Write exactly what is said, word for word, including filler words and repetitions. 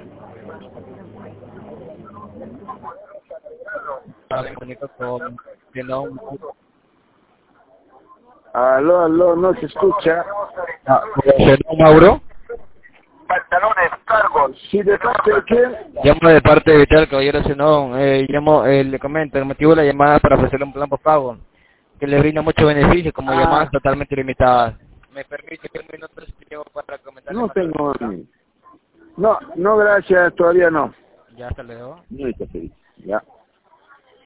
Me comunico con Zenón. Aló, aló, no se escucha. Ah, Zenón Mauro. Pantalones, cargos. ¿Sí, de parte de quién? Llamo de parte de Vital Caballero Zenón. Eh, llamo, eh, le comento, el motivo de la llamada es para ofrecerle un plan postpago que le brinda muchos beneficios como Ah, llamadas totalmente limitadas. ¿Me permite que un minuto se llevo para comentarle no más sobre tengo. el plan? No, no, gracias, todavía no. Ya hasta luego. No, está feliz. Ya.